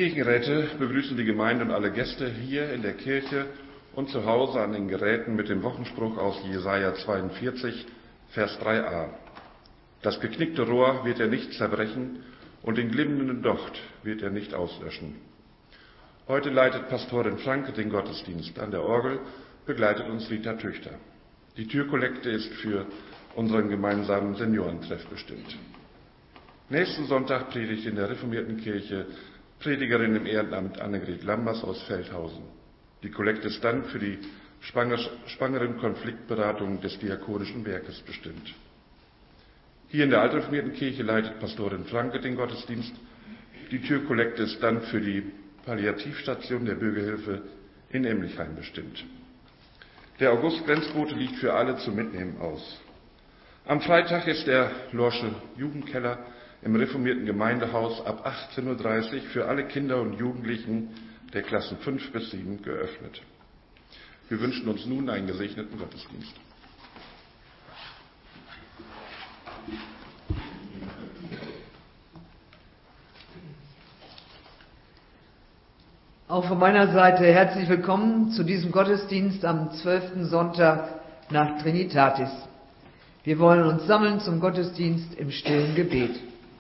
Kirchenräte begrüßen die Gemeinde und alle Gäste hier in der Kirche und zu Hause an den Geräten mit dem Wochenspruch aus Jesaja 42, Vers 3a. Das geknickte Rohr wird er nicht zerbrechen und den glimmenden Docht wird er nicht auslöschen. Heute leitet Pastorin Franke den Gottesdienst. An der Orgel begleitet uns Rita Tüchter. Die Türkollekte ist für unseren gemeinsamen Seniorentreff bestimmt. Nächsten Sonntag predigt in der reformierten Kirche Predigerin im Ehrenamt Annegret Lambers aus Feldhausen. Die Kollekte ist dann für die schwangeren Konfliktberatung des Diakonischen Werkes bestimmt. Hier in der altreformierten Kirche leitet Pastorin Franke den Gottesdienst. Die Türkollekte ist dann für die Palliativstation der Bürgerhilfe in Emlichheim bestimmt. Der August-Grenzbote liegt für alle zum Mitnehmen aus. Am Freitag ist der Lorsche Jugendkeller im reformierten Gemeindehaus ab 18.30 Uhr für alle Kinder und Jugendlichen der Klassen 5 bis 7 geöffnet. Wir wünschen uns nun einen gesegneten Gottesdienst. Auch von meiner Seite herzlich willkommen zu diesem Gottesdienst am 12. Sonntag nach Trinitatis. Wir wollen uns sammeln zum Gottesdienst im stillen Gebet.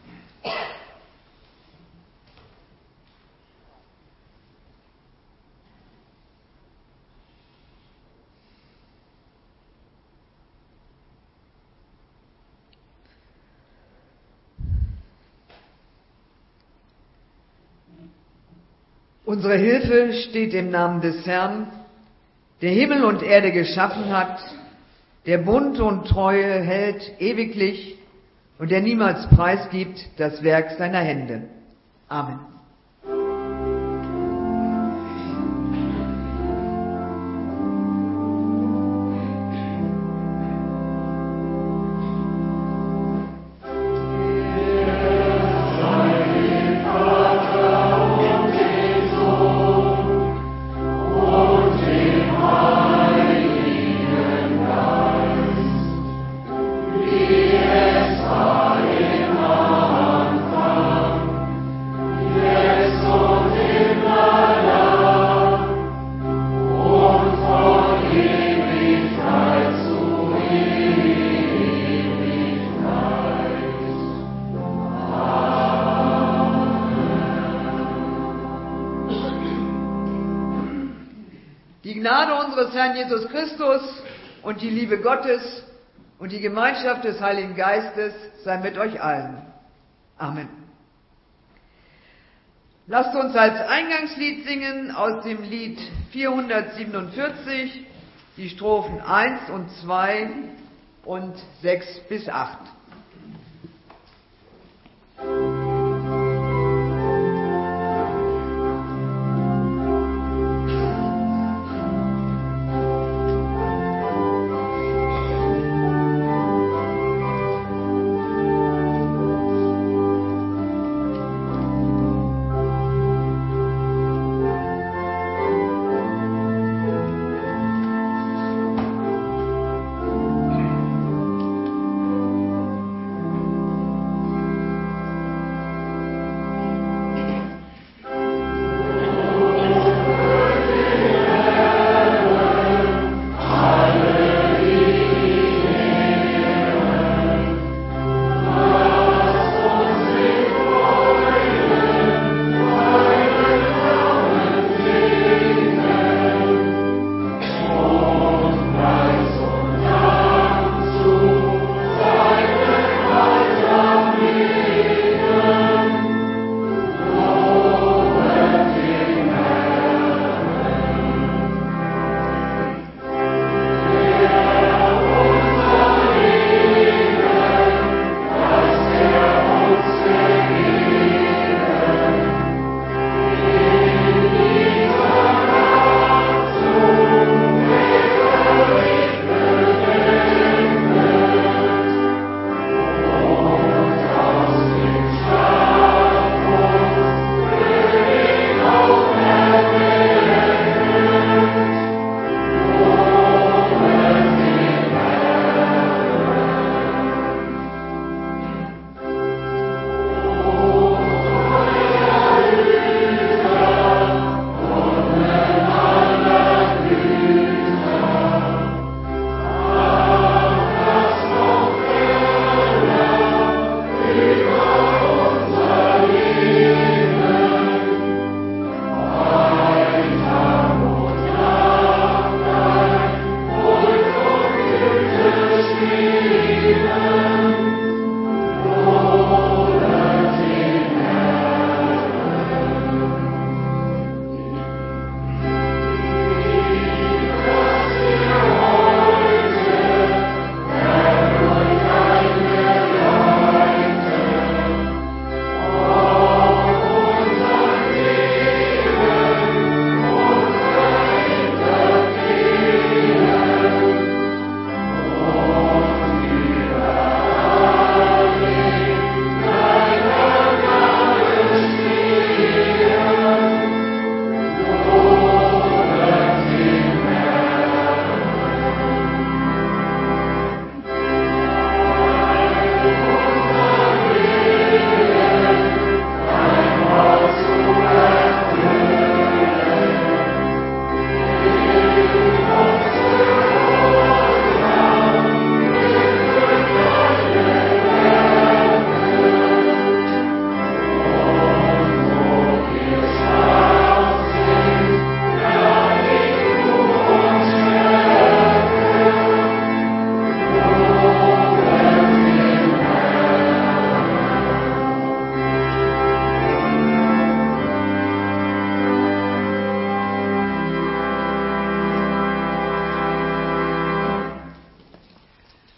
Unsere Hilfe steht im Namen des Herrn, der Himmel und Erde geschaffen hat, der Bund und Treue hält ewiglich und der niemals preisgibt das Werk seiner Hände. Amen. Unseres Herrn Jesus Christus und die Liebe Gottes und die Gemeinschaft des Heiligen Geistes sei mit euch allen. Amen. Lasst uns als Eingangslied singen aus dem Lied 447 die Strophen 1 und 2 und 6 bis 8.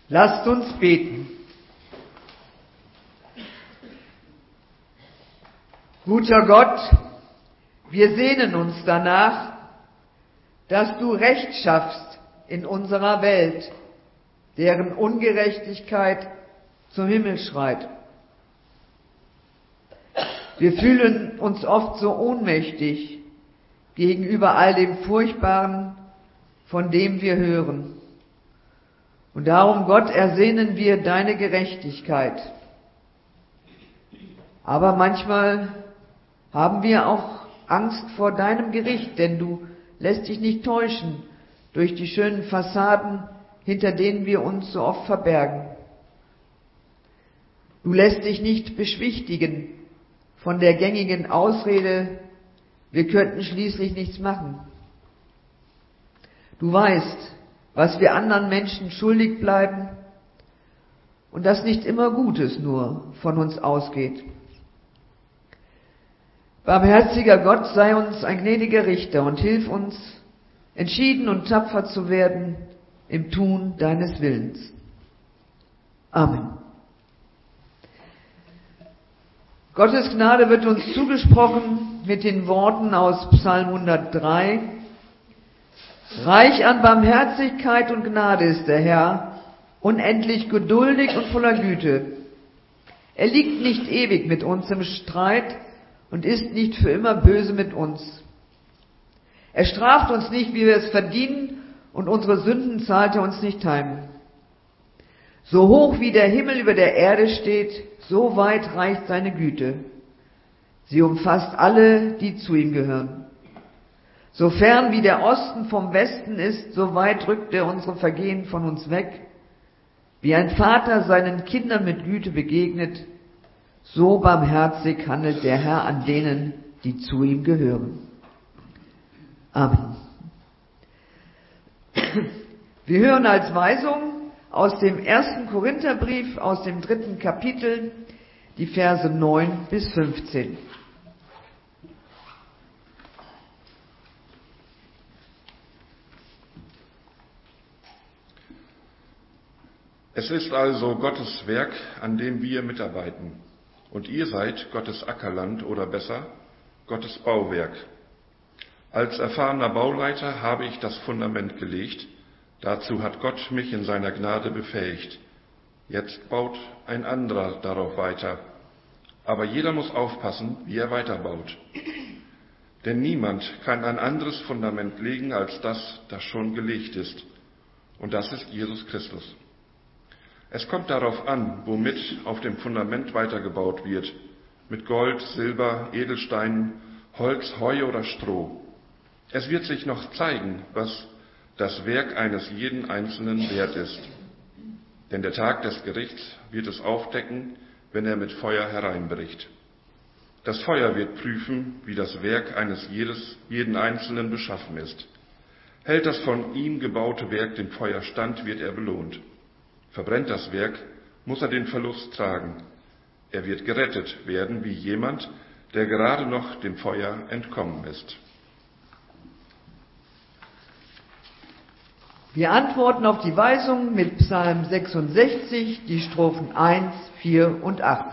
Lasst uns beten. Guter Gott, wir sehnen uns danach, dass du Recht schaffst in unserer Welt, deren Ungerechtigkeit zum Himmel schreit. Wir fühlen uns oft so ohnmächtig gegenüber all dem Furchtbaren, von dem wir hören. Und darum, Gott, ersehnen wir deine Gerechtigkeit. Aber manchmal haben wir auch Angst vor deinem Gericht, denn du lässt dich nicht täuschen durch die schönen Fassaden, hinter denen wir uns so oft verbergen. Du lässt dich nicht beschwichtigen von der gängigen Ausrede, wir könnten schließlich nichts machen. Du weißt, was wir anderen Menschen schuldig bleiben und dass nicht immer Gutes nur von uns ausgeht. Barmherziger Gott, sei uns ein gnädiger Richter und hilf uns, entschieden und tapfer zu werden im Tun deines Willens. Amen. Gottes Gnade wird uns zugesprochen mit den Worten aus Psalm 103. Reich an Barmherzigkeit und Gnade ist der Herr, unendlich geduldig und voller Güte. Er liegt nicht ewig mit uns im Streit und ist nicht für immer böse mit uns. Er straft uns nicht, wie wir es verdienen, und unsere Sünden zahlt er uns nicht heim. So hoch wie der Himmel über der Erde steht, so weit reicht seine Güte. Sie umfasst alle, die zu ihm gehören. So fern wie der Osten vom Westen ist, so weit rückt er unsere Vergehen von uns weg. Wie ein Vater seinen Kindern mit Güte begegnet, so barmherzig handelt der Herr an denen, die zu ihm gehören. Amen. Wir hören als Weisung aus dem 1. Korintherbrief, aus dem 3. Kapitel, die Verse 9 bis 15. Es ist also Gottes Werk, an dem wir mitarbeiten. Und ihr seid Gottes Ackerland oder besser, Gottes Bauwerk. Als erfahrener Bauleiter habe ich das Fundament gelegt. Dazu hat Gott mich in seiner Gnade befähigt. Jetzt baut ein anderer darauf weiter. Aber jeder muss aufpassen, wie er weiterbaut. Denn niemand kann ein anderes Fundament legen als das, das schon gelegt ist. Und das ist Jesus Christus. Es kommt darauf an, womit auf dem Fundament weitergebaut wird. Mit Gold, Silber, Edelsteinen, Holz, Heu oder Stroh. Es wird sich noch zeigen, was das Werk eines jeden Einzelnen wert ist. Denn der Tag des Gerichts wird es aufdecken, wenn er mit Feuer hereinbricht. Das Feuer wird prüfen, wie das Werk eines jeden Einzelnen beschaffen ist. Hält das von ihm gebaute Werk dem Feuer stand, wird er belohnt. Verbrennt das Werk, muss er den Verlust tragen. Er wird gerettet werden wie jemand, der gerade noch dem Feuer entkommen ist. Wir antworten auf die Weisung mit Psalm 66, die Strophen 1, 4 und 8.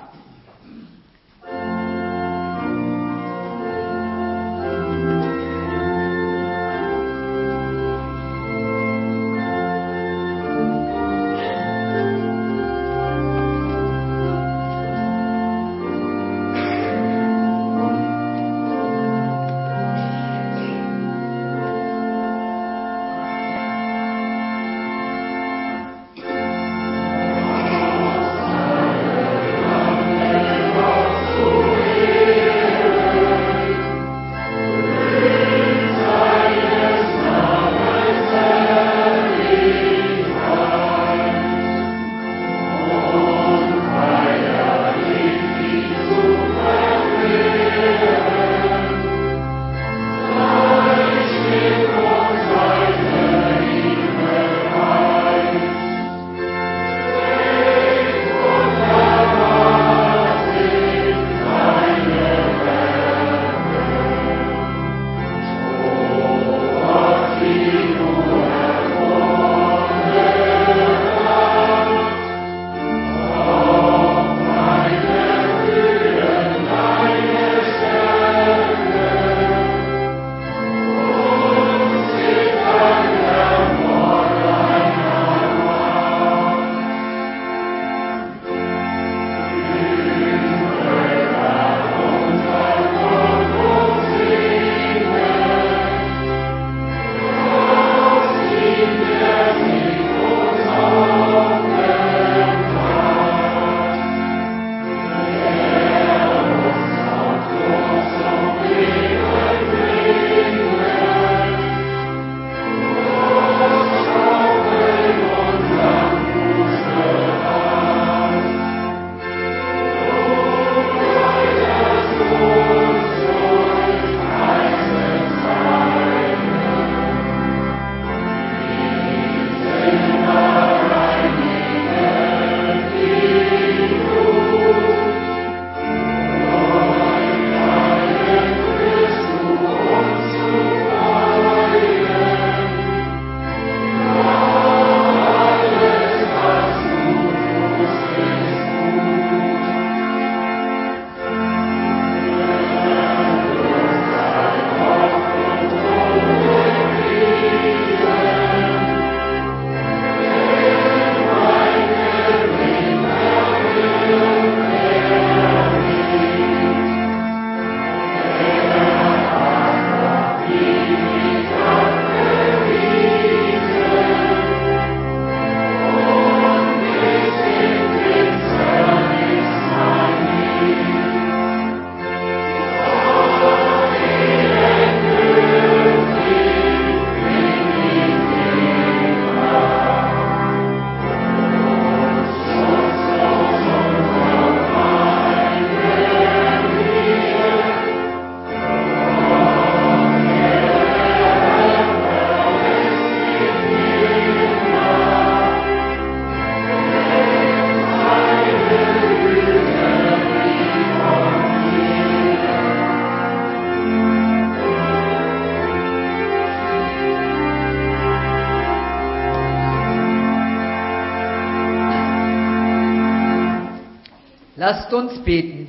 Lasst uns beten.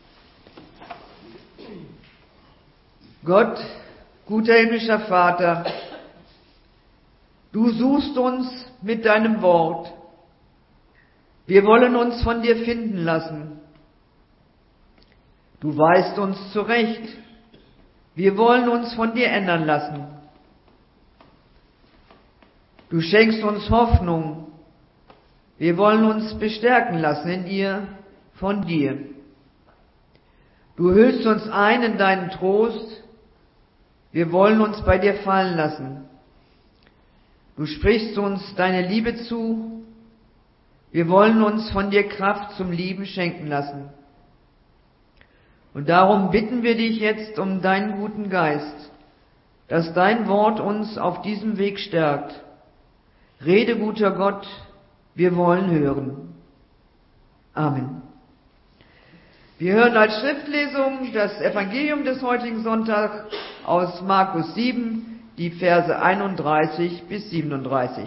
Gott, guter himmlischer Vater, du suchst uns mit deinem Wort. Wir wollen uns von dir finden lassen. Du weist uns zurecht. Wir wollen uns von dir ändern lassen. Du schenkst uns Hoffnung. Wir wollen uns bestärken lassen in ihr von dir. Du hüllst uns ein in deinen Trost. Wir wollen uns bei dir fallen lassen. Du sprichst uns deine Liebe zu. Wir wollen uns von dir Kraft zum Lieben schenken lassen. Und darum bitten wir dich jetzt um deinen guten Geist, dass dein Wort uns auf diesem Weg stärkt. Rede, guter Gott, wir wollen hören. Amen. Wir hören als Schriftlesung das Evangelium des heutigen Sonntags aus Markus 7, die Verse 31 bis 37.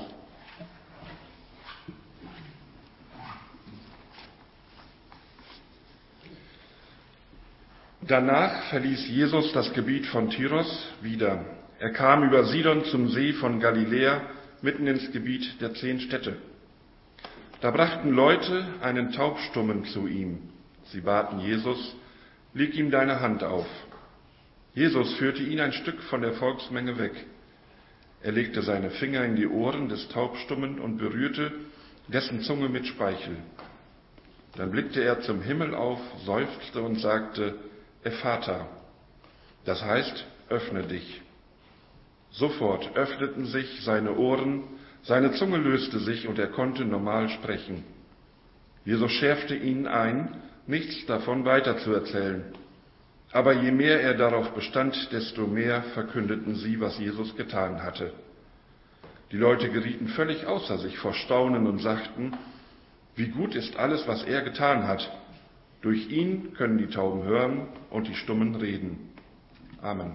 Danach verließ Jesus das Gebiet von Tyros wieder. Er kam über Sidon zum See von Galiläa, mitten ins Gebiet der 10 Städte. Da brachten Leute einen Taubstummen zu ihm. Sie baten Jesus, leg ihm deine Hand auf. Jesus führte ihn ein Stück von der Volksmenge weg. Er legte seine Finger in die Ohren des Taubstummen und berührte dessen Zunge mit Speichel. Dann blickte er zum Himmel auf, seufzte und sagte, Ephata, das heißt, öffne dich. Sofort öffneten sich seine Ohren, seine Zunge löste sich und er konnte normal sprechen. Jesus schärfte ihn ein, nichts davon weiterzuerzählen. Aber je mehr er darauf bestand, desto mehr verkündeten sie, was Jesus getan hatte. Die Leute gerieten völlig außer sich vor Staunen und sagten, wie gut ist alles, was er getan hat. Durch ihn können die Tauben hören und die Stummen reden. Amen.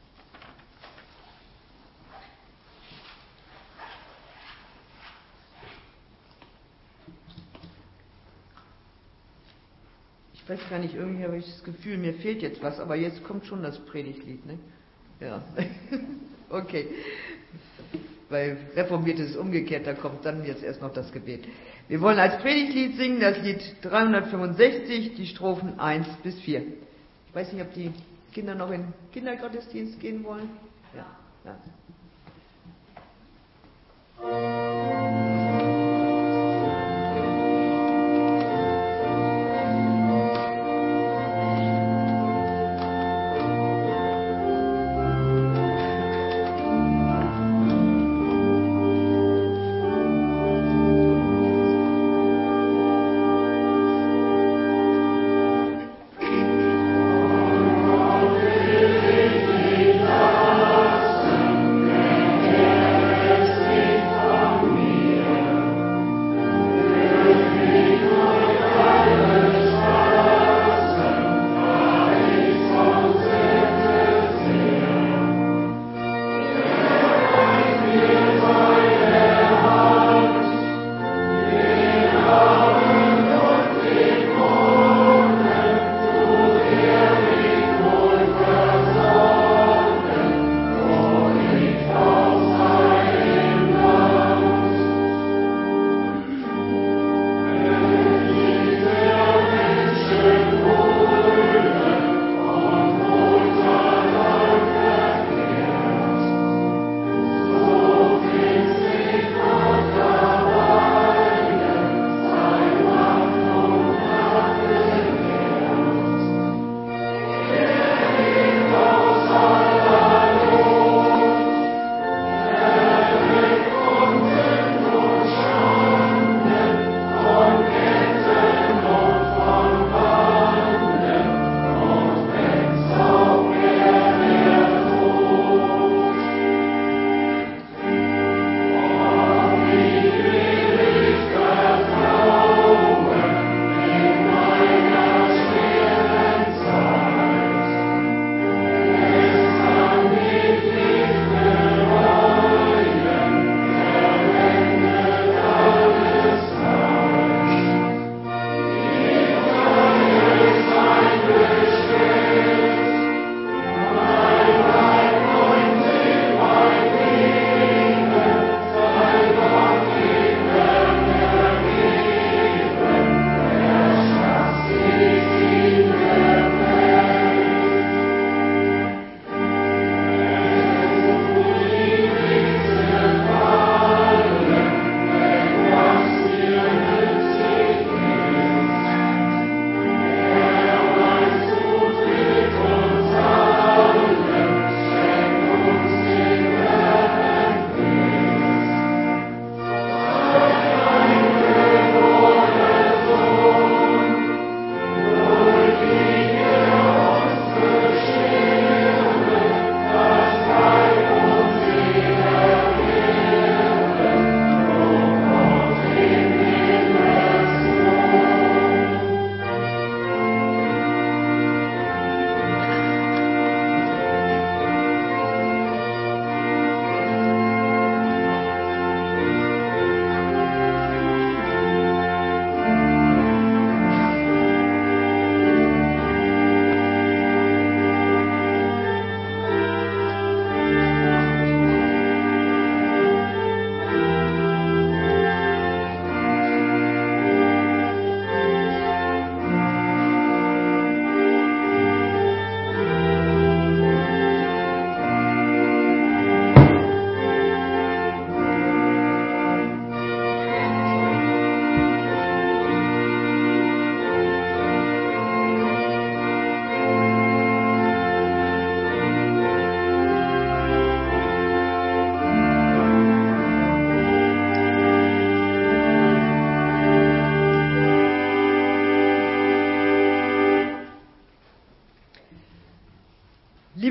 Ich weiß gar nicht, irgendwie habe ich das Gefühl, mir fehlt jetzt was, aber jetzt kommt schon das Predigtlied, ne? Ja. Okay. Bei Reformiert ist es umgekehrt, da kommt dann jetzt erst noch das Gebet. Wir wollen als Predigtlied singen das Lied 365, die Strophen 1 bis 4. Ich weiß nicht, ob die Kinder noch in den Kindergottesdienst gehen wollen. Ja. Ja. Amen.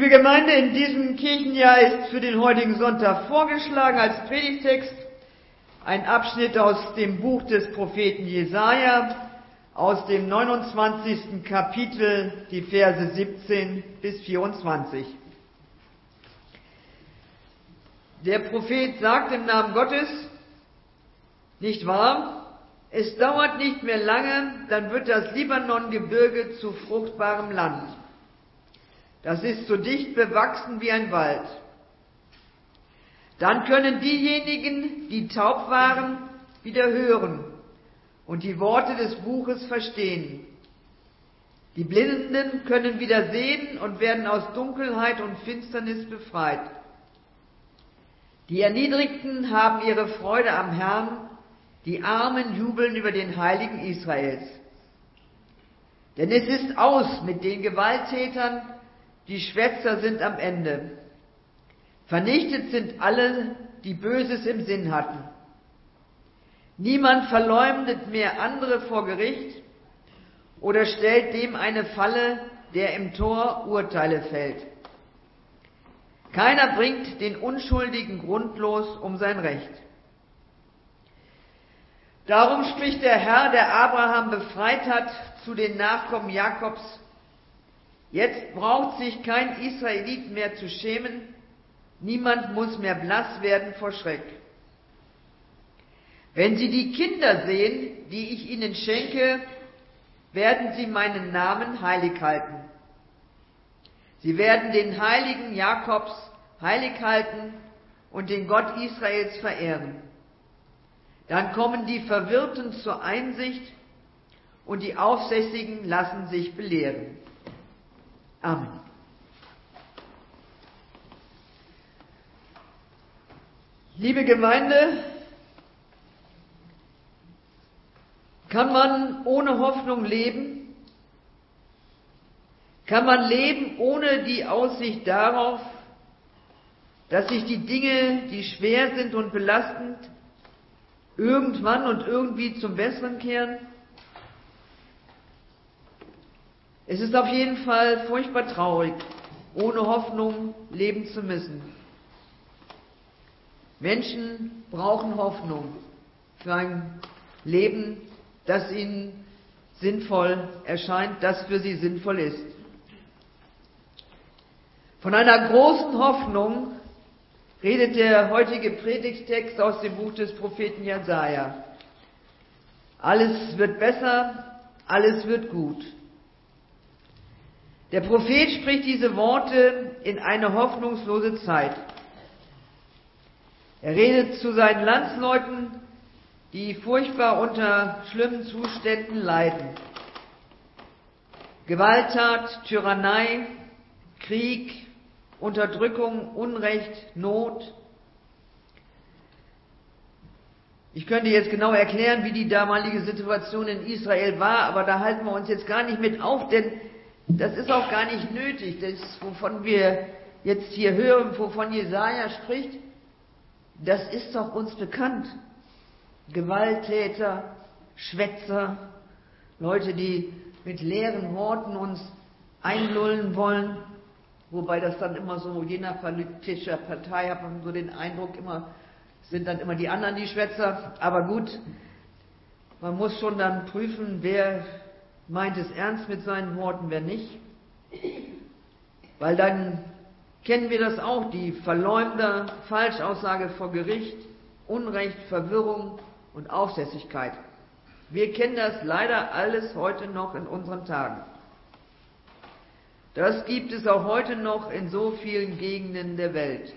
Liebe Gemeinde, in diesem Kirchenjahr ist für den heutigen Sonntag vorgeschlagen als Predigtext ein Abschnitt aus dem Buch des Propheten Jesaja, aus dem 29. Kapitel, die Verse 17 bis 24. Der Prophet sagt im Namen Gottes: Nicht wahr? Es dauert nicht mehr lange, dann wird das Libanongebirge zu fruchtbarem Land. Das ist so dicht bewachsen wie ein Wald. Dann können diejenigen, die taub waren, wieder hören und die Worte des Buches verstehen. Die Blinden können wieder sehen und werden aus Dunkelheit und Finsternis befreit. Die Erniedrigten haben ihre Freude am Herrn, die Armen jubeln über den Heiligen Israels. Denn es ist aus mit den Gewalttätern, die Schwätzer sind am Ende. Vernichtet sind alle, die Böses im Sinn hatten. Niemand verleumdet mehr andere vor Gericht oder stellt dem eine Falle, der im Tor Urteile fällt. Keiner bringt den Unschuldigen grundlos um sein Recht. Darum spricht der Herr, der Abraham befreit hat, zu den Nachkommen Jakobs: Jetzt braucht sich kein Israelit mehr zu schämen, niemand muss mehr blass werden vor Schreck. Wenn sie die Kinder sehen, die ich ihnen schenke, werden sie meinen Namen heilig halten. Sie werden den Heiligen Jakobs heilig halten und den Gott Israels verehren. Dann kommen die Verwirrten zur Einsicht und die Aufsässigen lassen sich belehren. Amen. Liebe Gemeinde, kann man ohne Hoffnung leben? Kann man leben ohne die Aussicht darauf, dass sich die Dinge, die schwer sind und belastend, irgendwann und irgendwie zum Besseren kehren? Es ist auf jeden Fall furchtbar traurig, ohne Hoffnung leben zu müssen. Menschen brauchen Hoffnung für ein Leben, das ihnen sinnvoll erscheint, das für sie sinnvoll ist. Von einer großen Hoffnung redet der heutige Predigtext aus dem Buch des Propheten Jesaja. Alles wird besser, alles wird gut. Der Prophet spricht diese Worte in eine hoffnungslose Zeit. Er redet zu seinen Landsleuten, die furchtbar unter schlimmen Zuständen leiden. Gewalttat, Tyrannei, Krieg, Unterdrückung, Unrecht, Not. Ich könnte jetzt genau erklären, wie die damalige Situation in Israel war, aber da halten wir uns jetzt gar nicht mit auf, denn das ist auch gar nicht nötig. Das, wovon wir jetzt hier hören, wovon Jesaja spricht, das ist doch uns bekannt. Gewalttäter, Schwätzer, Leute, die mit leeren Worten uns einlullen wollen, wobei das dann immer so, je nach politischer Partei hat man so den Eindruck, sind dann immer die anderen die Schwätzer. Aber gut, man muss schon dann prüfen, wer meint es ernst mit seinen Worten, wer nicht. Weil dann kennen wir das auch, die Verleumder, Falschaussage vor Gericht, Unrecht, Verwirrung und Aufsässigkeit. Wir kennen das leider alles heute noch in unseren Tagen. Das gibt es auch heute noch in so vielen Gegenden der Welt.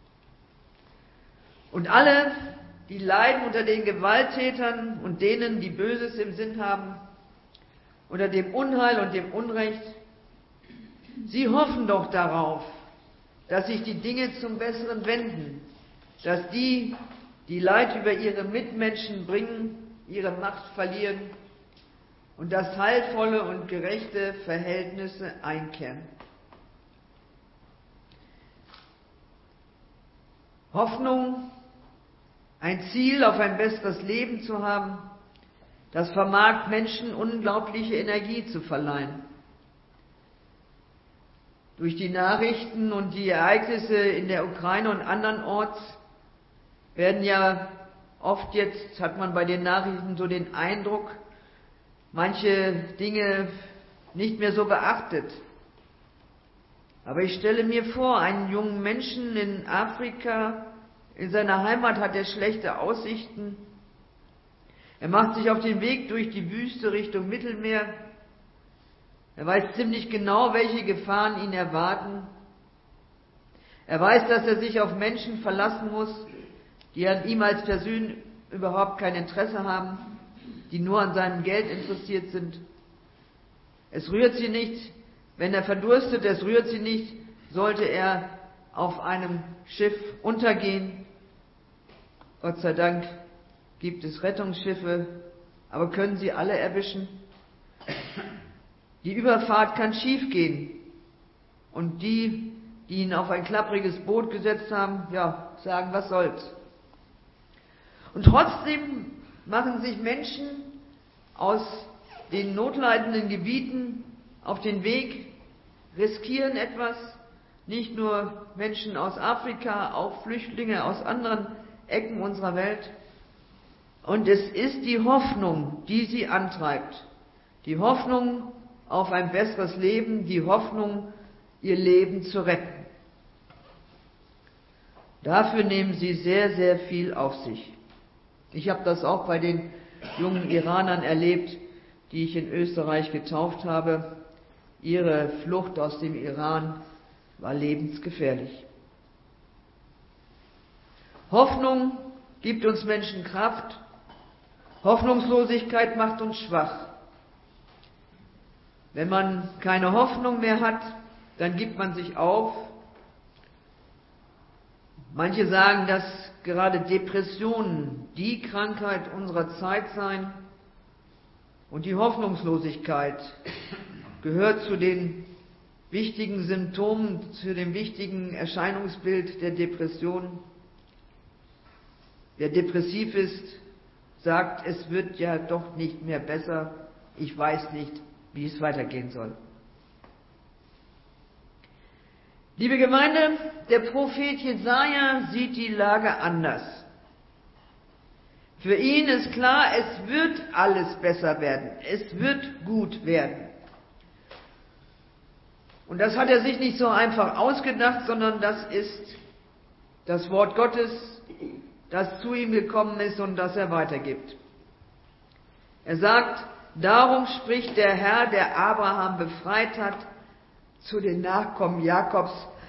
Und alle, die leiden unter den Gewalttätern und denen, die Böses im Sinn haben, unter dem Unheil und dem Unrecht, sie hoffen doch darauf, dass sich die Dinge zum Besseren wenden, dass die, die Leid über ihre Mitmenschen bringen, ihre Macht verlieren und dass heilvolle und gerechte Verhältnisse einkehren. Hoffnung, ein Ziel auf ein besseres Leben zu haben, das vermag Menschen unglaubliche Energie zu verleihen. Durch die Nachrichten und die Ereignisse in der Ukraine und andernorts werden ja oft jetzt, hat man bei den Nachrichten so den Eindruck, manche Dinge nicht mehr so beachtet. Aber ich stelle mir vor, einen jungen Menschen in Afrika, in seiner Heimat hat er schlechte Aussichten. Er macht sich auf den Weg durch die Wüste Richtung Mittelmeer. Er weiß ziemlich genau, welche Gefahren ihn erwarten. Er weiß, dass er sich auf Menschen verlassen muss, die an ihm als Person überhaupt kein Interesse haben, die nur an seinem Geld interessiert sind. Es rührt sie nicht, wenn er verdurstet, es rührt sie nicht, sollte er auf einem Schiff untergehen. Gott sei Dank gibt es Rettungsschiffe, aber können sie alle erwischen? Die Überfahrt kann schief gehen. Und die ihn auf ein klappriges Boot gesetzt haben, ja, sagen, was soll's. Und trotzdem machen sich Menschen aus den notleidenden Gebieten auf den Weg, riskieren etwas, nicht nur Menschen aus Afrika, auch Flüchtlinge aus anderen Ecken unserer Welt. Und es ist die Hoffnung, die sie antreibt. Die Hoffnung auf ein besseres Leben, die Hoffnung, ihr Leben zu retten. Dafür nehmen sie sehr, sehr viel auf sich. Ich habe das auch bei den jungen Iranern erlebt, die ich in Österreich getauft habe. Ihre Flucht aus dem Iran war lebensgefährlich. Hoffnung gibt uns Menschen Kraft. Hoffnungslosigkeit macht uns schwach. Wenn man keine Hoffnung mehr hat, dann gibt man sich auf. Manche sagen, dass gerade Depressionen die Krankheit unserer Zeit seien. Und die Hoffnungslosigkeit gehört zu den wichtigen Symptomen, zu dem wichtigen Erscheinungsbild der Depression. Wer depressiv ist, sagt, es wird ja doch nicht mehr besser, ich weiß nicht, wie es weitergehen soll. Liebe Gemeinde, der Prophet Jesaja sieht die Lage anders. Für ihn ist klar, es wird alles besser werden, es wird gut werden. Und das hat er sich nicht so einfach ausgedacht, sondern das ist das Wort Gottes, das zu ihm gekommen ist und das er weitergibt. Er sagt, darum spricht der Herr, der Abraham befreit hat, zu den Nachkommen Jakobs.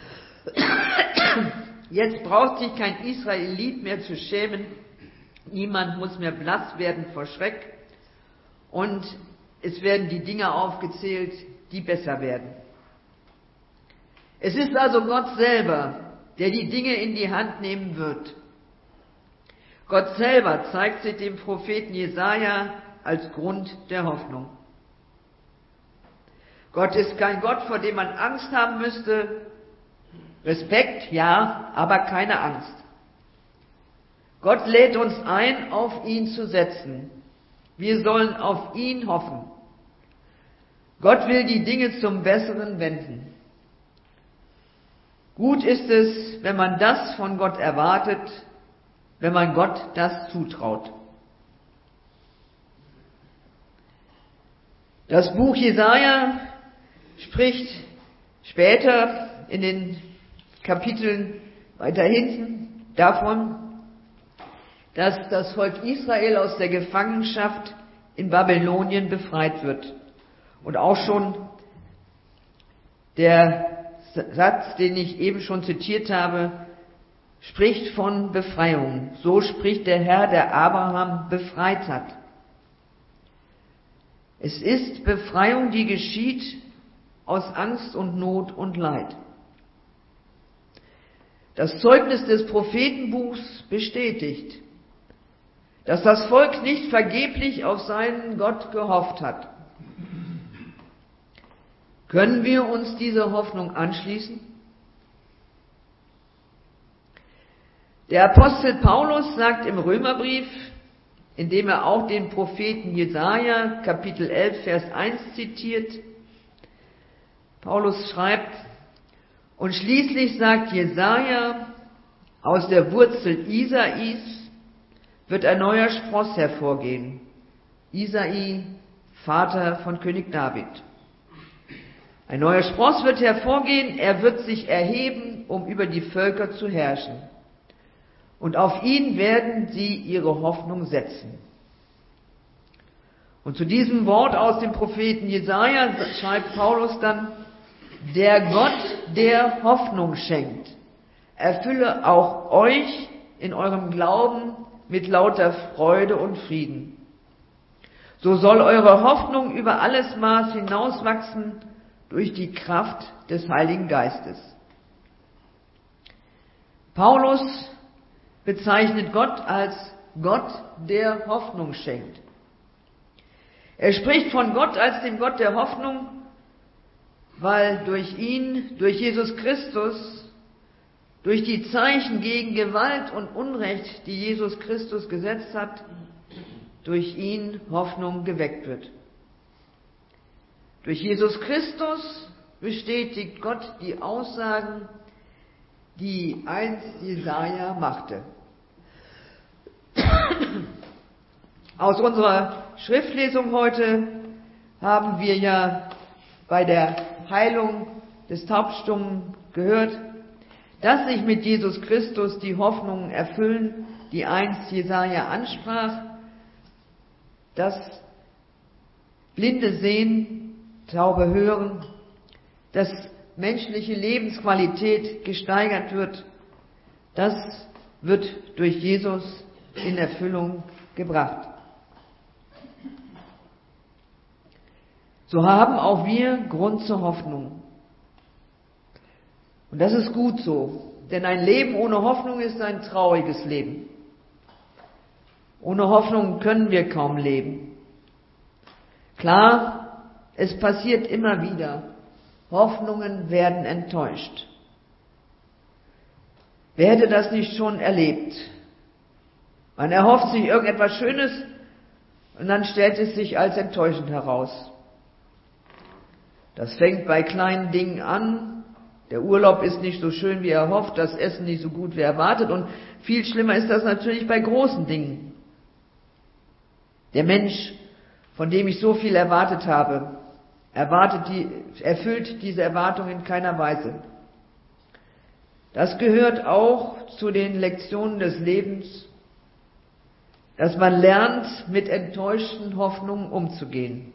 Jetzt braucht sich kein Israelit mehr zu schämen, niemand muss mehr blass werden vor Schreck und es werden die Dinge aufgezählt, die besser werden. Es ist also Gott selber, der die Dinge in die Hand nehmen wird. Gott selber zeigt sich dem Propheten Jesaja als Grund der Hoffnung. Gott ist kein Gott, vor dem man Angst haben müsste. Respekt, ja, aber keine Angst. Gott lädt uns ein, auf ihn zu setzen. Wir sollen auf ihn hoffen. Gott will die Dinge zum Besseren wenden. Gut ist es, wenn man das von Gott erwartet, wenn man Gott das zutraut. Das Buch Jesaja spricht später in den Kapiteln weiter hinten davon, dass das Volk Israel aus der Gefangenschaft in Babylonien befreit wird. Und auch schon der Satz, den ich eben schon zitiert habe, spricht von Befreiung. So spricht der Herr, der Abraham befreit hat. Es ist Befreiung, die geschieht aus Angst und Not und Leid. Das Zeugnis des Prophetenbuchs bestätigt, dass das Volk nicht vergeblich auf seinen Gott gehofft hat. Können wir uns dieser Hoffnung anschließen? Der Apostel Paulus sagt im Römerbrief, indem er auch den Propheten Jesaja, Kapitel 11, Vers 1 zitiert, Paulus schreibt, Und schließlich sagt Jesaja, aus der Wurzel Isais wird ein neuer Spross hervorgehen. Isai, Vater von König David. Ein neuer Spross wird hervorgehen, er wird sich erheben, um über die Völker zu herrschen. Und auf ihn werden sie ihre Hoffnung setzen. Und zu diesem Wort aus dem Propheten Jesaja schreibt Paulus dann: Der Gott, der Hoffnung schenkt, erfülle auch euch in eurem Glauben mit lauter Freude und Frieden. So soll eure Hoffnung über alles Maß hinauswachsen durch die Kraft des Heiligen Geistes. Paulus bezeichnet Gott als Gott, der Hoffnung schenkt. Er spricht von Gott als dem Gott der Hoffnung, weil durch ihn, durch Jesus Christus, durch die Zeichen gegen Gewalt und Unrecht, die Jesus Christus gesetzt hat, durch ihn Hoffnung geweckt wird. Durch Jesus Christus bestätigt Gott die Aussagen, die einst Jesaja machte. Aus unserer Schriftlesung heute haben wir ja bei der Heilung des Taubstummen gehört, dass sich mit Jesus Christus die Hoffnungen erfüllen, die einst Jesaja ansprach, dass Blinde sehen, Taube hören, dass menschliche Lebensqualität gesteigert wird. Das wird durch Jesus in Erfüllung gebracht. So haben auch wir Grund zur Hoffnung. Und das ist gut so, denn ein Leben ohne Hoffnung ist ein trauriges Leben. Ohne Hoffnung können wir kaum leben. Klar, es passiert immer wieder. Hoffnungen werden enttäuscht. Wer hätte das nicht schon erlebt? Man erhofft sich irgendetwas Schönes und dann stellt es sich als enttäuschend heraus. Das fängt bei kleinen Dingen an. Der Urlaub ist nicht so schön, wie erhofft, das Essen nicht so gut, wie erwartet. Und viel schlimmer ist das natürlich bei großen Dingen. Der Mensch, von dem ich so viel erwartet habe, erfüllt diese Erwartung in keiner Weise. Das gehört auch zu den Lektionen des Lebens, dass man lernt, mit enttäuschten Hoffnungen umzugehen.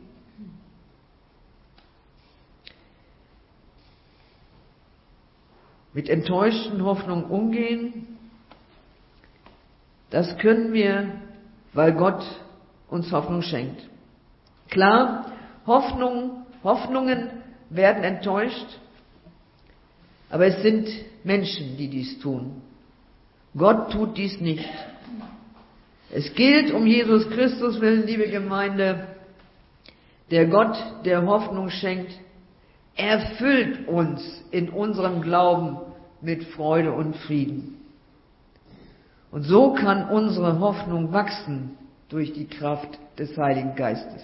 Mit enttäuschten Hoffnungen umgehen, das können wir, weil Gott uns Hoffnung schenkt. Klar, Hoffnungen werden enttäuscht, aber es sind Menschen, die dies tun. Gott tut dies nicht. Es gilt um Jesus Christus willen, liebe Gemeinde, der Gott, der Hoffnung schenkt, erfüllt uns in unserem Glauben mit Freude und Frieden. Und so kann unsere Hoffnung wachsen durch die Kraft des Heiligen Geistes.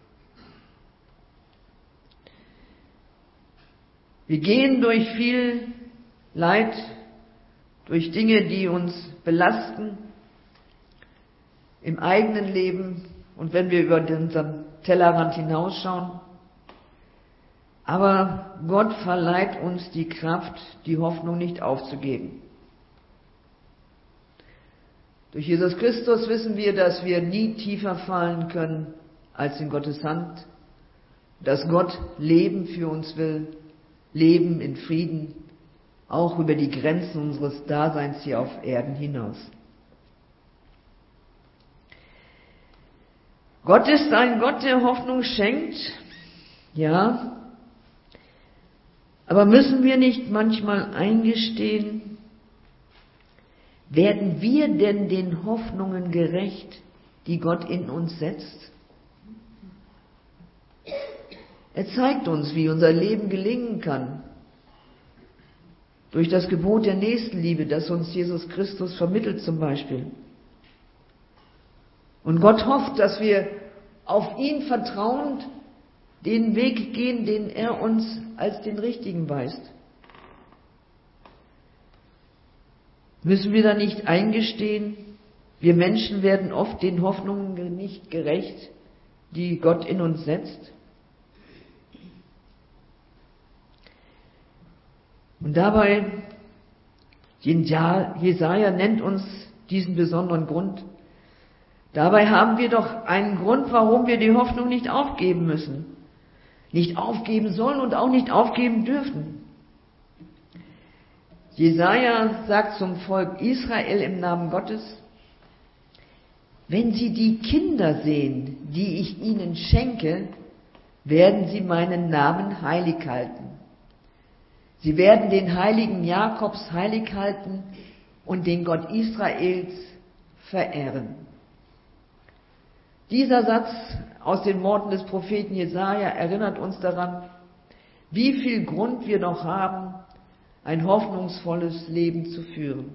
Wir gehen durch viel Leid, durch Dinge, die uns belasten, im eigenen Leben und wenn wir über unseren Tellerrand hinausschauen. Aber Gott verleiht uns die Kraft, die Hoffnung nicht aufzugeben. Durch Jesus Christus wissen wir, dass wir nie tiefer fallen können als in Gottes Hand, dass Gott Leben für uns will, Leben in Frieden, auch über die Grenzen unseres Daseins hier auf Erden hinaus. Gott ist ein Gott, der Hoffnung schenkt, ja, aber müssen wir nicht manchmal eingestehen, werden wir denn den Hoffnungen gerecht, die Gott in uns setzt? Er zeigt uns, wie unser Leben gelingen kann. Durch das Gebot der Nächstenliebe, das uns Jesus Christus vermittelt zum Beispiel. Und Gott hofft, dass wir auf ihn vertrauend den Weg gehen, den er uns als den richtigen weist. Müssen wir da nicht eingestehen, wir Menschen werden oft den Hoffnungen nicht gerecht, die Gott in uns setzt? Und dabei, Jesaja nennt uns diesen besonderen Grund. Dabei haben wir doch einen Grund, warum wir die Hoffnung nicht aufgeben müssen, nicht aufgeben sollen und auch nicht aufgeben dürfen. Jesaja sagt zum Volk Israel im Namen Gottes: Wenn sie die Kinder sehen, die ich ihnen schenke, werden sie meinen Namen heilig halten. Sie werden den Heiligen Jakobs heilig halten und den Gott Israels verehren. Dieser Satz aus den Worten des Propheten Jesaja erinnert uns daran, wie viel Grund wir noch haben, ein hoffnungsvolles Leben zu führen.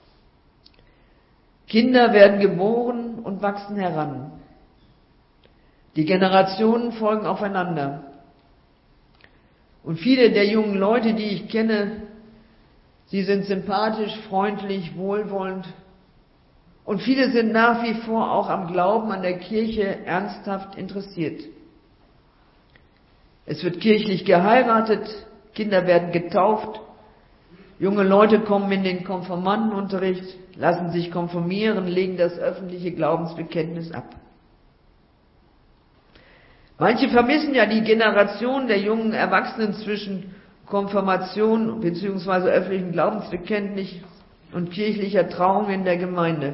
Kinder werden geboren und wachsen heran. Die Generationen folgen aufeinander. Und viele der jungen Leute, die ich kenne, sie sind sympathisch, freundlich, wohlwollend. Und viele sind nach wie vor auch am Glauben an der Kirche ernsthaft interessiert. Es wird kirchlich geheiratet, Kinder werden getauft, junge Leute kommen in den Konfirmandenunterricht, lassen sich konfirmieren, legen das öffentliche Glaubensbekenntnis ab. Manche vermissen ja die Generation der jungen Erwachsenen zwischen Konfirmation bzw. öffentlichem Glaubensbekenntnis und kirchlicher Trauung in der Gemeinde.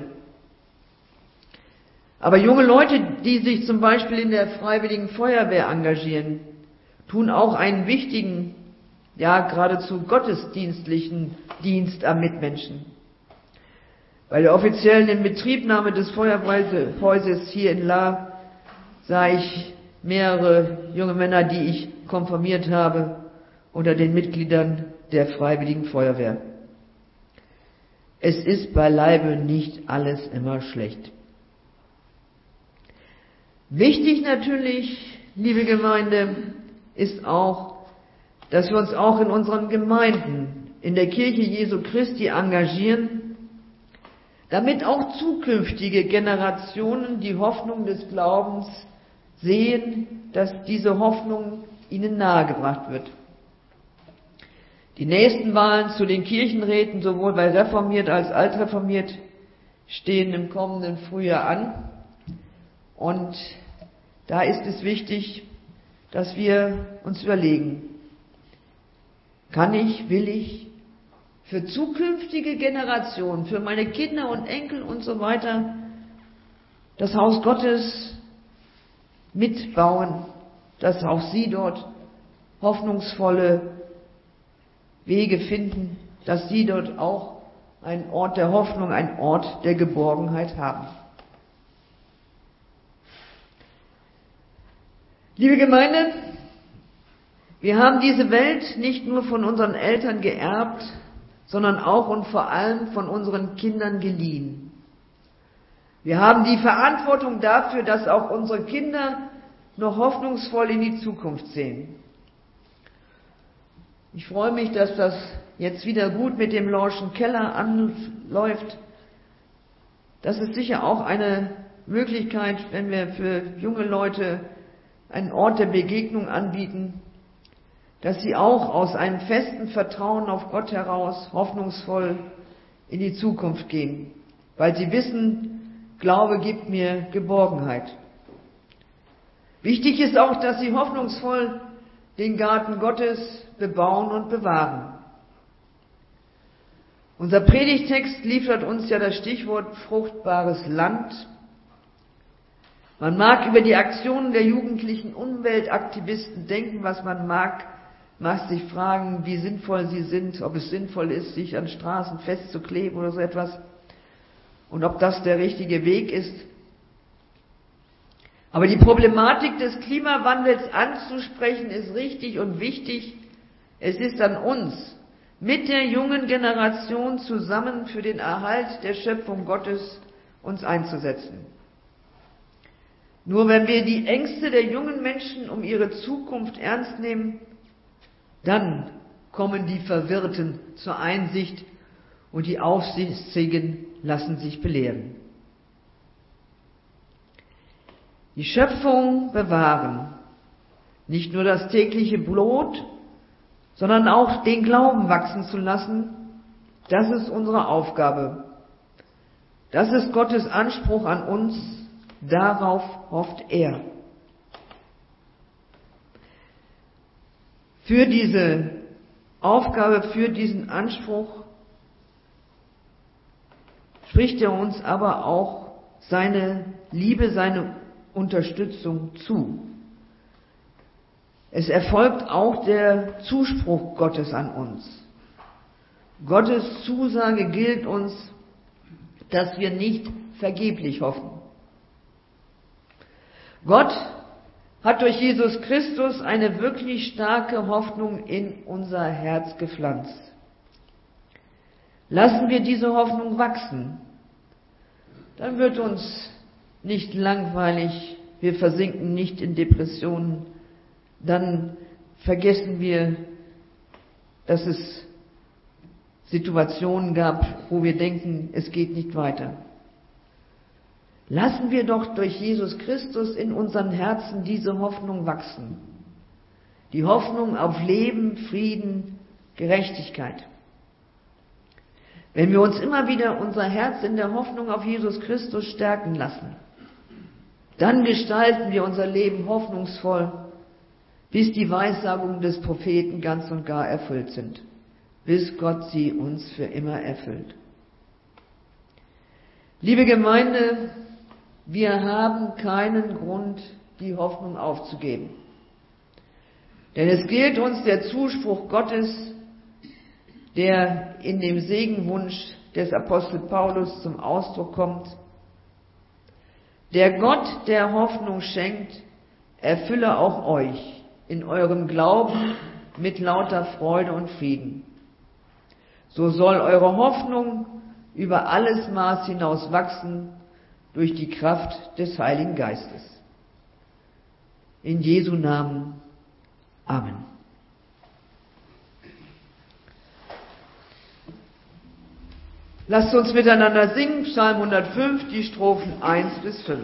Aber junge Leute, die sich zum Beispiel in der Freiwilligen Feuerwehr engagieren, tun auch einen wichtigen, ja geradezu gottesdienstlichen Dienst am Mitmenschen. Bei der offiziellen Inbetriebnahme des Feuerwehrs hier in Lahr sah ich mehrere junge Männer, die ich konfirmiert habe, unter den Mitgliedern der Freiwilligen Feuerwehr. Es ist beileibe nicht alles immer schlecht. Wichtig natürlich, liebe Gemeinde, ist auch, dass wir uns auch in unseren Gemeinden, in der Kirche Jesu Christi engagieren, damit auch zukünftige Generationen die Hoffnung des Glaubens sehen, dass diese Hoffnung ihnen nahegebracht wird. Die nächsten Wahlen zu den Kirchenräten, sowohl bei Reformiert als Altreformiert, stehen im kommenden Frühjahr an. Und da ist es wichtig, dass wir uns überlegen, will ich für zukünftige Generationen, für meine Kinder und Enkel und so weiter, das Haus Gottes mitbauen, dass auch sie dort hoffnungsvolle Wege finden, dass sie dort auch einen Ort der Hoffnung, einen Ort der Geborgenheit haben. Liebe Gemeinde, wir haben diese Welt nicht nur von unseren Eltern geerbt, sondern auch und vor allem von unseren Kindern geliehen. Wir haben die Verantwortung dafür, dass auch unsere Kinder noch hoffnungsvoll in die Zukunft sehen. Ich freue mich, dass das jetzt wieder gut mit dem Lorschen Keller anläuft. Das ist sicher auch eine Möglichkeit, wenn wir für junge Leute einen Ort der Begegnung anbieten, dass sie auch aus einem festen Vertrauen auf Gott heraus hoffnungsvoll in die Zukunft gehen, weil sie wissen, Glaube gibt mir Geborgenheit. Wichtig ist auch, dass sie hoffnungsvoll den Garten Gottes bebauen und bewahren. Unser Predigtext liefert uns ja das Stichwort fruchtbares Land. Man mag über die Aktionen der jugendlichen Umweltaktivisten denken, was man mag sich fragen, wie sinnvoll sie sind, ob es sinnvoll ist, sich an Straßen festzukleben oder so etwas und ob das der richtige Weg ist. Aber die Problematik des Klimawandels anzusprechen ist richtig und wichtig. Es ist an uns, mit der jungen Generation zusammen für den Erhalt der Schöpfung Gottes uns einzusetzen. Nur wenn wir die Ängste der jungen Menschen um ihre Zukunft ernst nehmen, dann kommen die Verwirrten zur Einsicht und die Aufsichtigen lassen sich belehren. Die Schöpfung bewahren, nicht nur das tägliche Brot, sondern auch den Glauben wachsen zu lassen, das ist unsere Aufgabe. Das ist Gottes Anspruch an uns, darauf hofft er. Für diese Aufgabe, für diesen Anspruch spricht er uns aber auch seine Liebe, seine Unterstützung zu. Es erfolgt auch der Zuspruch Gottes an uns. Gottes Zusage gilt uns, dass wir nicht vergeblich hoffen. Gott hat durch Jesus Christus eine wirklich starke Hoffnung in unser Herz gepflanzt. Lassen wir diese Hoffnung wachsen, dann wird uns nicht langweilig, wir versinken nicht in Depressionen, dann vergessen wir, dass es Situationen gab, wo wir denken, es geht nicht weiter. Lassen wir doch durch Jesus Christus in unseren Herzen diese Hoffnung wachsen. Die Hoffnung auf Leben, Frieden, Gerechtigkeit. Wenn wir uns immer wieder unser Herz in der Hoffnung auf Jesus Christus stärken lassen, dann gestalten wir unser Leben hoffnungsvoll, bis die Weissagungen des Propheten ganz und gar erfüllt sind, bis Gott sie uns für immer erfüllt. Liebe Gemeinde, wir haben keinen Grund, die Hoffnung aufzugeben. Denn es gilt uns der Zuspruch Gottes, der in dem Segenwunsch des Apostel Paulus zum Ausdruck kommt. Der Gott, der Hoffnung schenkt, erfülle auch euch in eurem Glauben mit lauter Freude und Frieden. So soll eure Hoffnung über alles Maß hinaus wachsen durch die Kraft des Heiligen Geistes. In Jesu Namen. Amen. Lasst uns miteinander singen, Psalm 105, die Strophen 1 bis 5.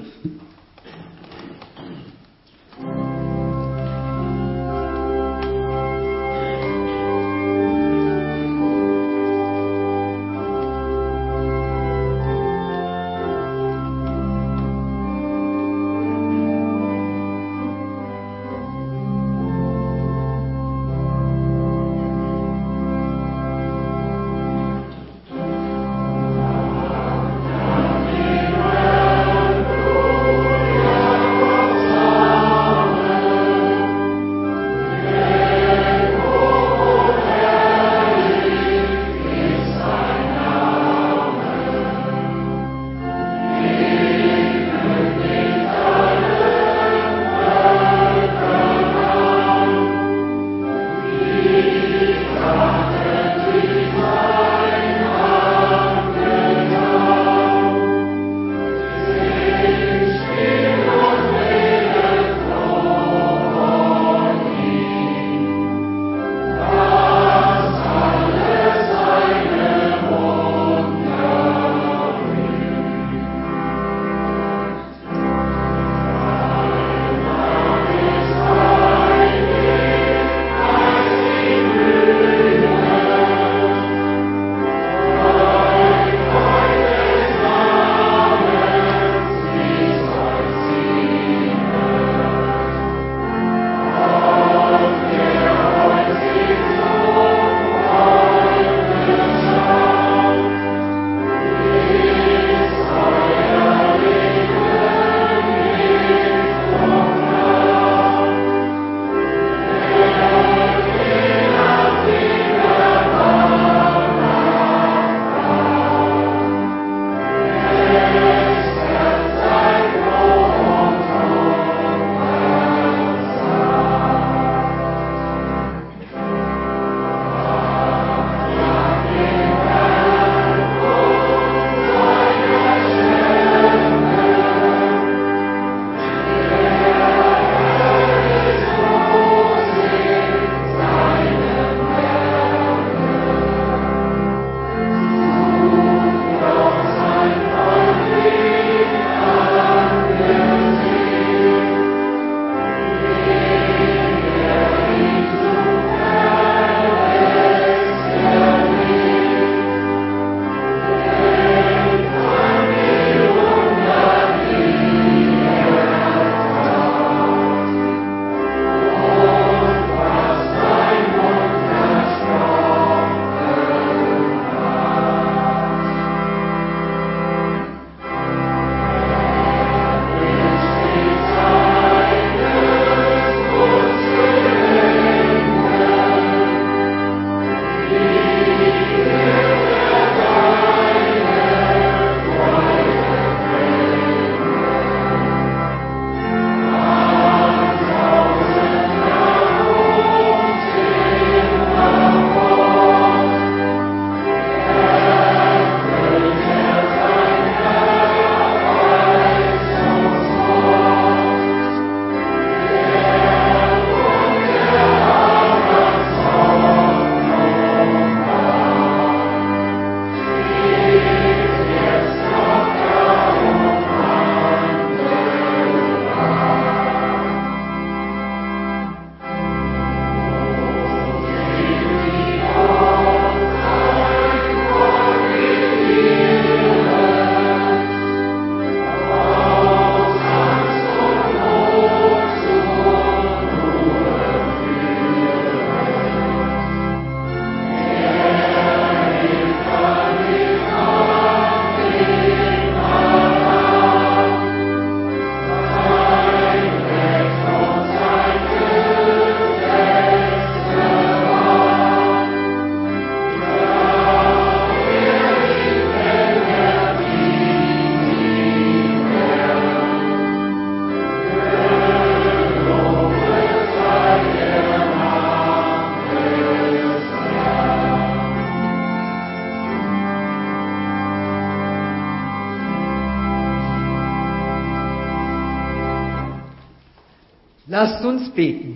Lasst uns beten.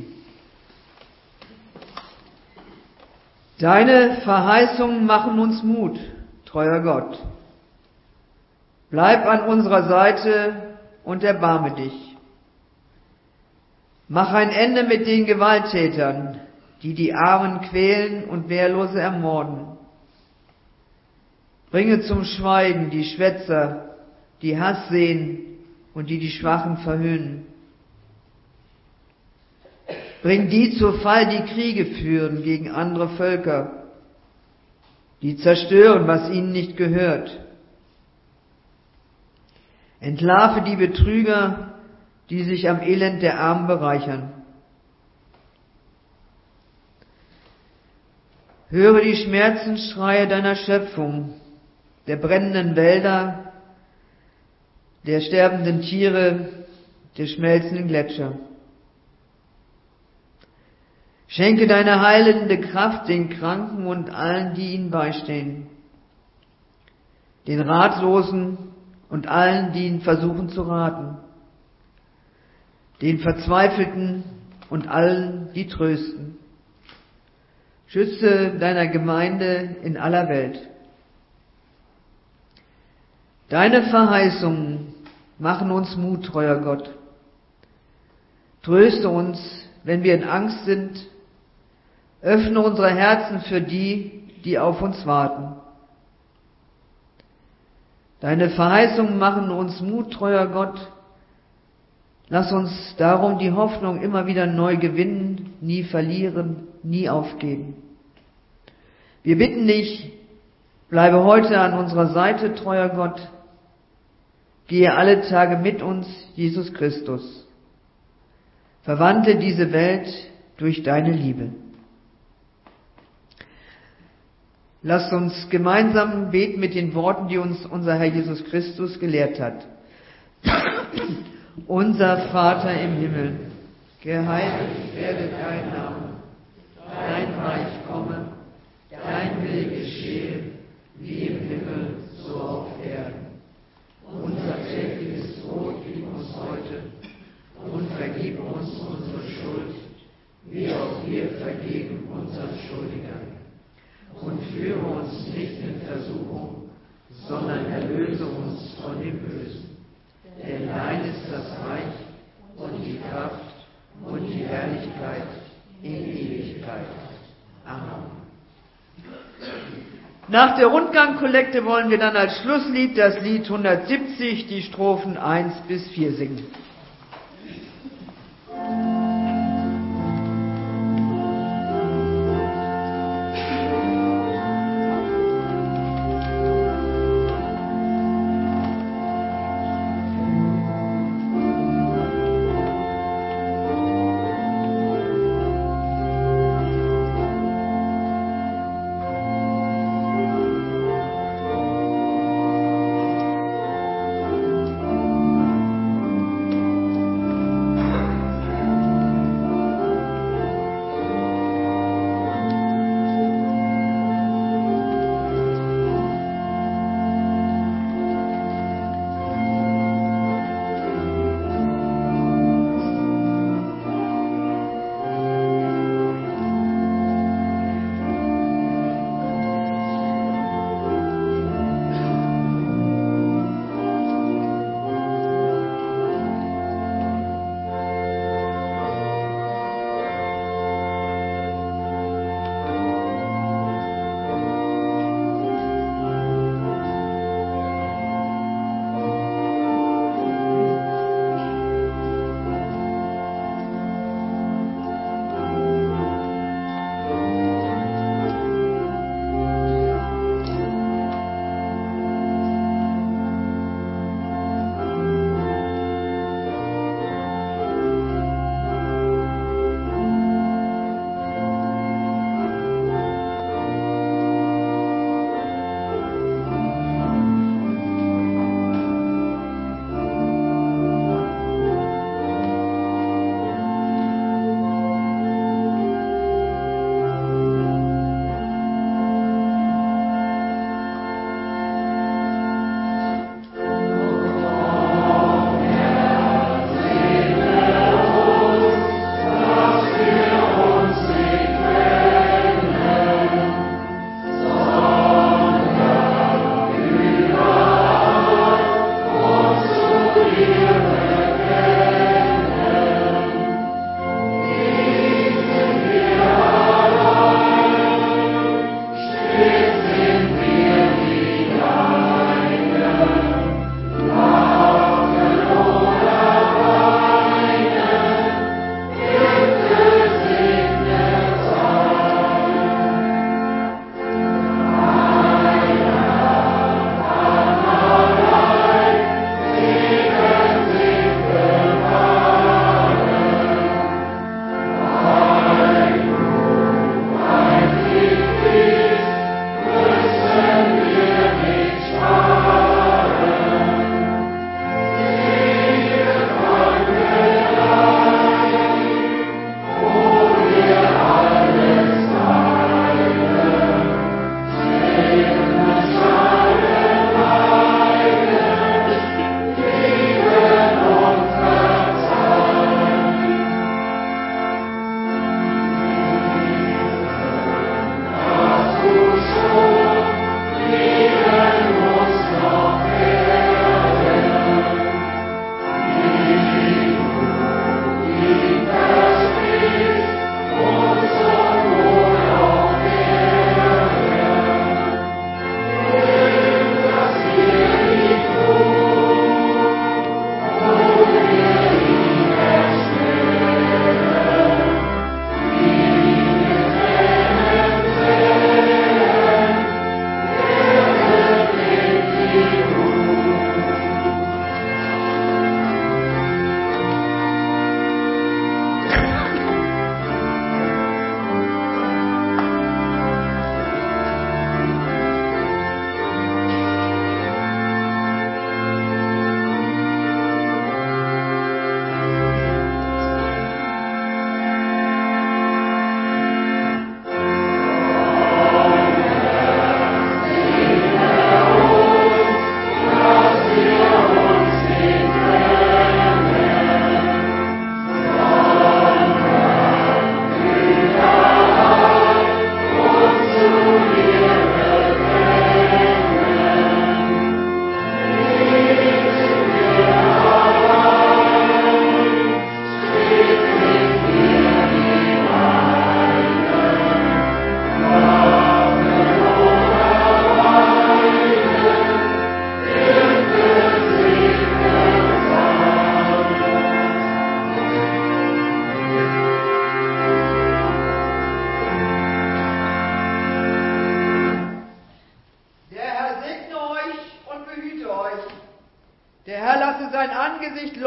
Deine Verheißungen machen uns Mut, treuer Gott. Bleib an unserer Seite und erbarme dich. Mach ein Ende mit den Gewalttätern, die die Armen quälen und Wehrlose ermorden. Bringe zum Schweigen die Schwätzer, die Hass sehen und die Schwachen verhöhnen. Bring die zu Fall, die Kriege führen gegen andere Völker, die zerstören, was ihnen nicht gehört. Entlarve die Betrüger, die sich am Elend der Armen bereichern. Höre die Schmerzensschreie deiner Schöpfung, der brennenden Wälder, der sterbenden Tiere, der schmelzenden Gletscher. Schenke deine heilende Kraft den Kranken und allen, die ihnen beistehen, den Ratlosen und allen, die ihn versuchen zu raten, den Verzweifelten und allen, die trösten. Schütze deiner Gemeinde in aller Welt. Deine Verheißungen machen uns Mut, treuer Gott. Tröste uns, wenn wir in Angst sind. Öffne unsere Herzen für die, die auf uns warten. Deine Verheißungen machen uns Mut, treuer Gott. Lass uns darum die Hoffnung immer wieder neu gewinnen, nie verlieren, nie aufgeben. Wir bitten dich, bleibe heute an unserer Seite, treuer Gott. Gehe alle Tage mit uns, Jesus Christus. Verwandle diese Welt durch deine Liebe. Lasst uns gemeinsam beten mit den Worten, die uns unser Herr Jesus Christus gelehrt hat. Unser Vater im Himmel, geheiligt werde dein Name, dein Reich komme, dein Wille geschehe, wie im Himmel, so auf Erden. Unser tägliches Brot gib uns heute und vergib uns unsere Schuld, wie auch wir vergeben unseren Schuldigern. Und führe uns nicht in Versuchung, sondern erlöse uns von dem Bösen. Denn dein ist das Reich und die Kraft und die Herrlichkeit in Ewigkeit. Amen. Nach der Rundgangkollekte wollen wir dann als Schlusslied das Lied 170, die Strophen 1 bis 4 singen.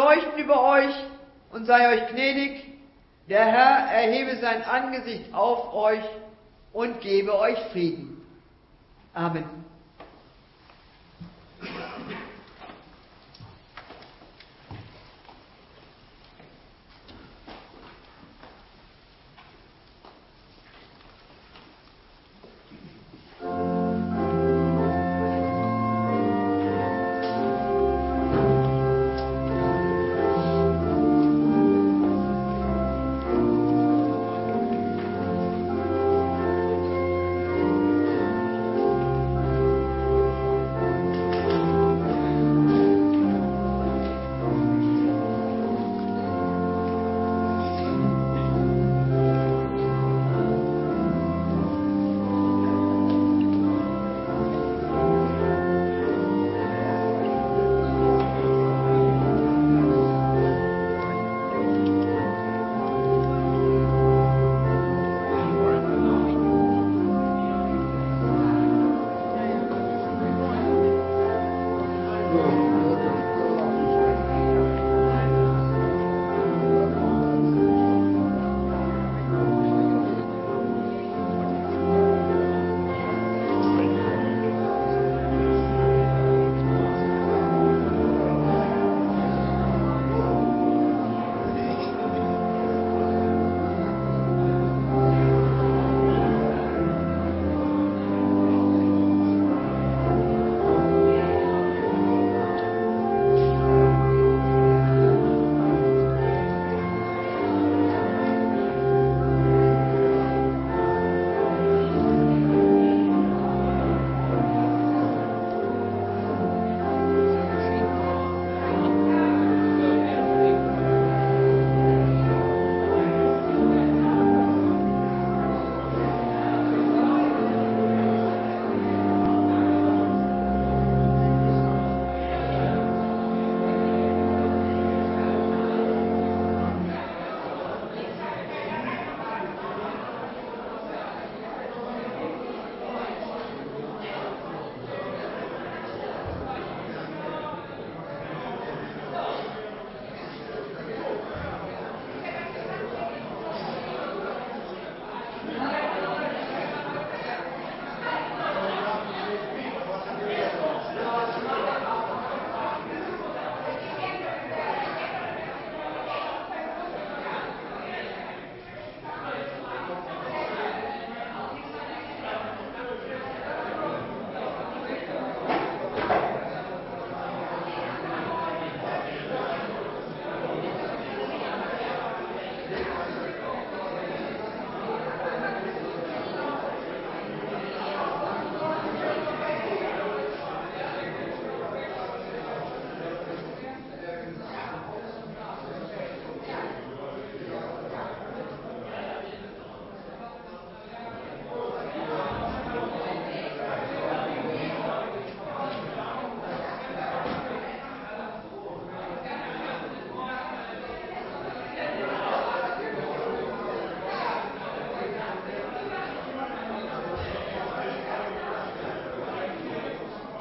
leuchten über euch und sei euch gnädig. Der Herr erhebe sein Angesicht auf euch und gebe euch Frieden. Amen.